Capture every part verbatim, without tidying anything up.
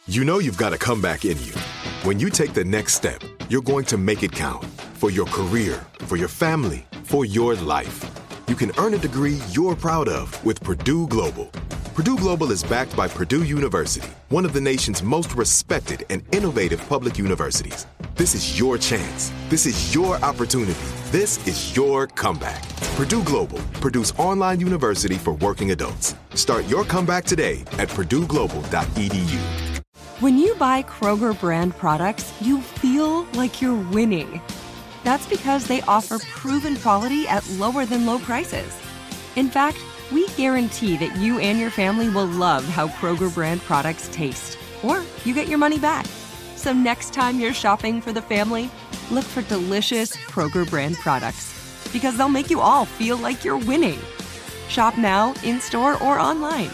You know you've got a comeback in you. When you take the next step, you're going to make it count for your career, for your family, for your life. You can earn a degree you're proud of with Purdue Global. Purdue Global is backed by Purdue University, one of the nation's most respected and innovative public universities. This is your chance. This is your opportunity. This is your comeback. Purdue Global, Purdue's online university for working adults. Start your comeback today at purdue global dot e d u. When you buy Kroger brand products, you feel like you're winning. That's because they offer proven quality at lower than low prices. In fact, we guarantee that you and your family will love how Kroger brand products taste, or you get your money back. So next time you're shopping for the family, look for delicious Kroger brand products, because they'll make you all feel like you're winning. Shop now, in-store, or online.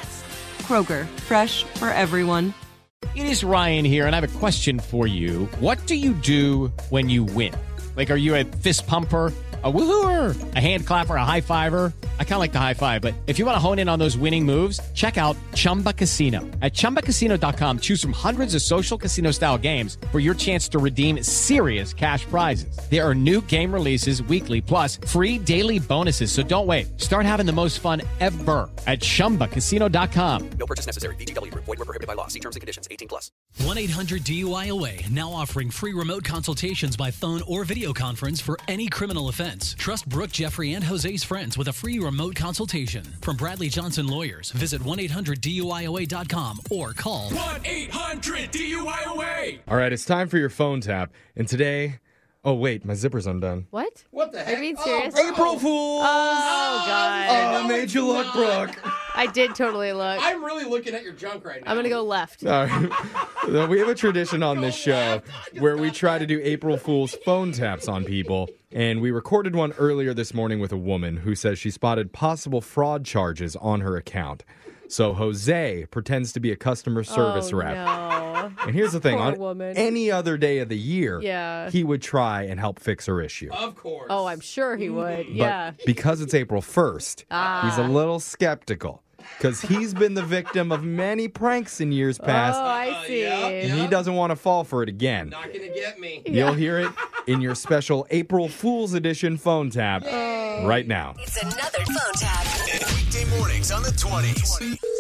Kroger, fresh for everyone. It is Ryan here, and I have a question for you. What do you do when you win? Like, are you a fist pumper, a woohooer, a hand clapper, a high fiver? I kind of like the high five, but if you want to hone in on those winning moves, check out Chumba Casino. At chumba casino dot com, choose from hundreds of social casino-style games for your chance to redeem serious cash prizes. There are new game releases weekly, plus free daily bonuses. So don't wait. Start having the most fun ever at chumba casino dot com. No purchase necessary. V G W. Void where prohibited by law. See terms and conditions. eighteen plus. one eight hundred D U I O A now offering free remote consultations by phone or video conference for any criminal offense. Trust Brooke, Jeffrey, and Jose's friends with a free remote consultation. From Bradley Johnson Lawyers, visit one eight hundred D U I O A dot com or call one eight hundred D U I O A. All right, it's time for your phone tap. And today, oh, wait, my zipper's undone. What? What the heck? Are you being serious? Oh, April Fools! Oh, God. Oh, I made you look, Brooke. I did totally look. I'm really looking at your junk right now. I'm going to go left. All right. We have a tradition on this show where we try to do April Fool's phone taps on people. And we recorded one earlier this morning with a woman who says she spotted possible fraud charges on her account. So Jose pretends to be a customer service oh, rep. No. And here's the thing. Poor on woman. any other day of the year, Yeah. he would try and help fix her issue. Of course. Oh, I'm sure he would. But Yeah. because it's April first, Ah. he's a little skeptical. Because he's been the victim of many pranks in years past. Oh, I see. Uh, yeah, And he doesn't want to fall for it again. Not gonna get me. You'll hear it in your special April Fool's Edition phone tap right now. It's another phone tap. Weekday mornings on the twenties.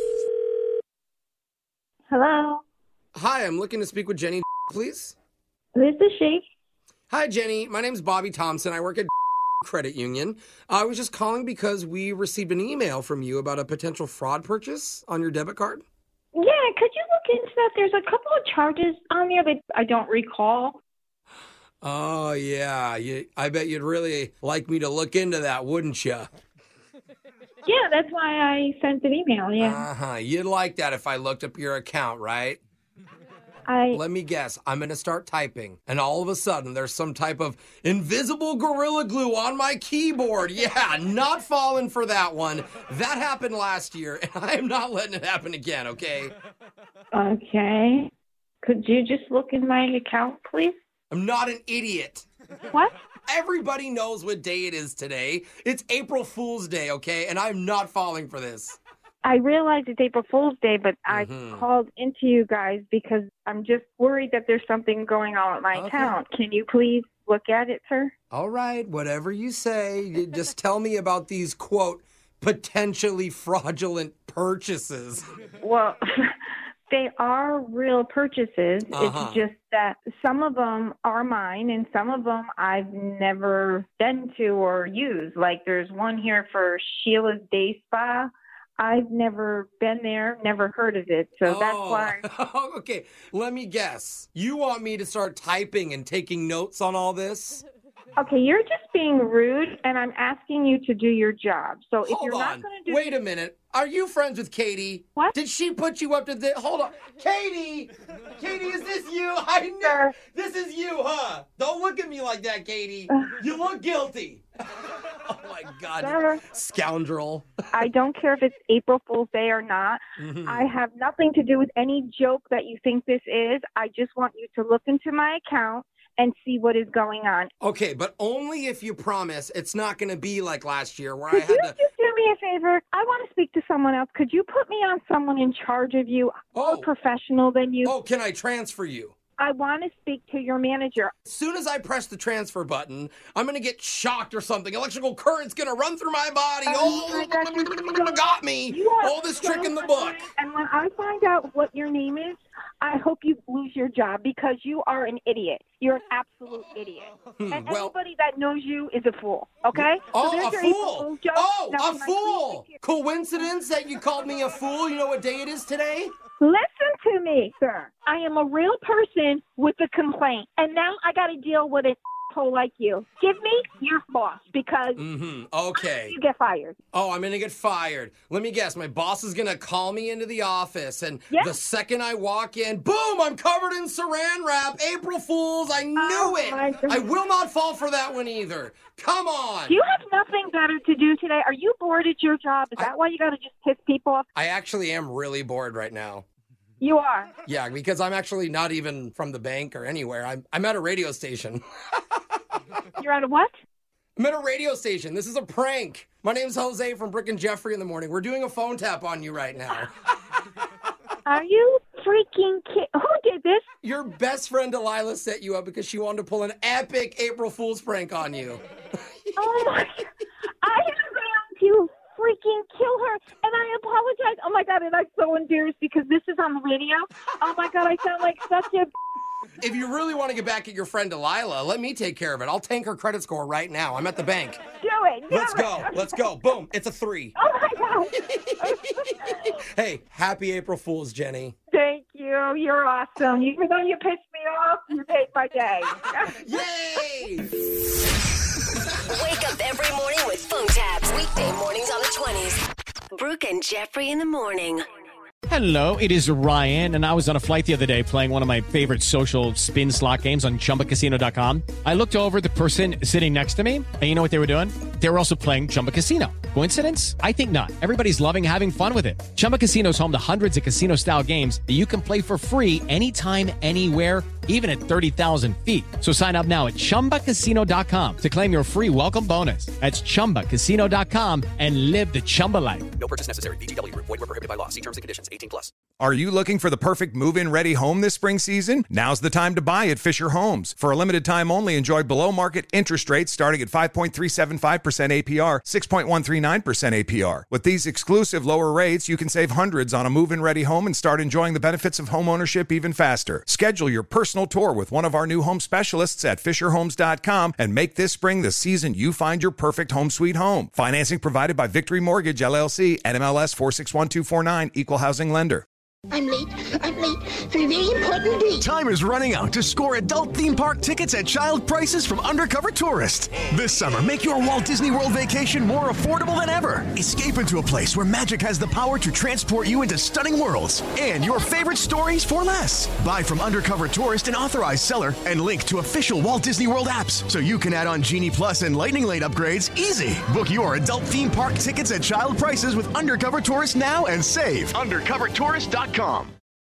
Hello. Hi, I'm looking to speak with Jenny, please. This is she. Hi, Jenny. My name's Bobby Thompson. I work at Credit Union. I was just calling because we received an email from you about a potential fraud purchase on your debit card. Yeah, could you look into that? There's a couple of charges on there that I don't recall. Oh, yeah. You, I bet you'd really like me to look into that, wouldn't you? Yeah, that's why I sent an email, yeah. Uh-huh. You'd like that if I looked up your account, right? I Let me guess. I'm going to start typing, and all of a sudden, there's some type of invisible Gorilla Glue on my keyboard. Yeah, not falling for that one. That happened last year, and I am not letting it happen again, okay? Okay. Could you just look in my account, please? I'm not an idiot. What? Everybody knows what day it is today. It's April Fool's Day, okay? And I'm not falling for this. I realize it's April Fool's Day, but Mhm. I called into you guys because I'm just worried that there's something going on with my Okay. account. Can you please look at it, sir? All right, whatever you say. You just tell me about these, quote, potentially fraudulent purchases. Well, they are real purchases. Uh-huh. It's just that some of them are mine and some of them I've never been to or used. Like there's one here for Sheila's Day Spa. I've never been there, never heard of it. So that's Oh, why. okay, let me guess. You want me to start typing and taking notes on all this? Okay, you're just being rude, and I'm asking you to do your job. So if Hold you're on. not going to do, Wait a minute. Are you friends with Katie? What? Did she put you up to this? Hold on. Katie! Katie, is this you? I know. Sir. This is you, huh? Don't look at me like that, Katie. You look guilty. Oh, my God. Sir. Scoundrel. I don't care if it's April Fool's Day or not. Mhm. I have nothing to do with any joke that you think this is. I just want you to look into my account and see what is going on. Okay, but only if you promise it's not going to be like last year where I Could had you to... just do me a favor? I want to speak to someone else. Could you put me on someone in charge of you, more Oh. professional than you? Oh, can I transfer you? I want to speak to your manager. As soon as I press the transfer button, I'm going to get shocked or something. Electrical current's going to run through my body. Oh, Oh, my gosh, you're so- got me. You are All this so trick in the book. annoying. And when I find out what your name is, I hope you lose your job because you are an idiot. You're an absolute idiot. And well- anybody that knows you is a fool, okay? Oh, so there's a your April fool. Fool's joke. Oh, Now, a can I please fool. speak to you? Coincidence that you called me a fool? You know what day it is today? Listen to me, sir. I am a real person with a complaint, and now I got to deal with an asshole like you. Give me your boss because Mm-hmm. Okay. you get fired. Oh, I'm going to get fired. Let me guess. My boss is going to call me into the office, and Yeah. the second I walk in, boom, I'm covered in saran wrap. April Fools. I knew Oh, it. my God. I will not fall for that one either. Come on. Do you have nothing better to do today? Are you bored at your job? Is I- that why you got to just piss people off? I actually am really bored right now. You are. Yeah, because I'm actually not even from the bank or anywhere. I'm, I'm at a radio station. You're at a what? I'm at a radio station. This is a prank. My name's Jose from Brick and Jeffrey in the morning. We're doing a phone tap on you right now. Are you freaking kidding? Who did this? Your best friend Delilah set you up because she wanted to pull an epic April Fool's prank on you. Oh my! I am going to freaking kill her, and I apologize. Oh my God, and I'm so embarrassed because this is on the radio. Oh my God, I sound like such a. If you really want to get back at your friend Delilah, let me take care of it. I'll tank her credit score right now. I'm at the bank. Do it. Do Let's it. go. Let's go. Boom. It's a three. Oh my God. Hey, happy April Fool's, Jenny. Thank you. You're awesome. Even though you pissed me off, you made my day. Yay! Wake up every morning with phone taps. Weekday mornings on the twenties. Brooke and Jeffrey in the morning. Hello, it is Ryan, and I was on a flight the other day playing one of my favorite social spin slot games on Chumba Casino dot com. I looked over at the person sitting next to me, and you know what they were doing? They were also playing Chumba Casino. Coincidence? I think not. Everybody's loving having fun with it. Chumba Casino is home to hundreds of casino-style games that you can play for free anytime, anywhere, even at thirty thousand feet. So sign up now at Chumba Casino dot com to claim your free welcome bonus. That's Chumba Casino dot com and live the Chumba life. No purchase necessary. V G W. Void where prohibited by law. See terms and conditions. eighteen plus. Are you looking for the perfect move-in ready home this spring season? Now's the time to buy at Fisher Homes. For a limited time only, enjoy below-market interest rates starting at five point three seven five percent A P R, six point one three nine percent A P R. With these exclusive lower rates, you can save hundreds on a move-in ready home and start enjoying the benefits of home ownership even faster. Schedule your personal tour with one of our new home specialists at Fisher Homes dot com and make this spring the season you find your perfect home sweet home. Financing provided by Victory Mortgage, L L C, N M L S four six one two four nine, Equal Housing Lender. I'm late. I'm late for a very important date. Time is running out to score adult theme park tickets at child prices from Undercover Tourist. This summer, make your Walt Disney World vacation more affordable than ever. Escape into a place where magic has the power to transport you into stunning worlds and your favorite stories for less. Buy from Undercover Tourist, an authorized seller, and link to official Walt Disney World apps so you can add on Genie Plus and Lightning Lane upgrades easy. Book your adult theme park tickets at child prices with Undercover Tourist now and save. Undercover Tourist dot com.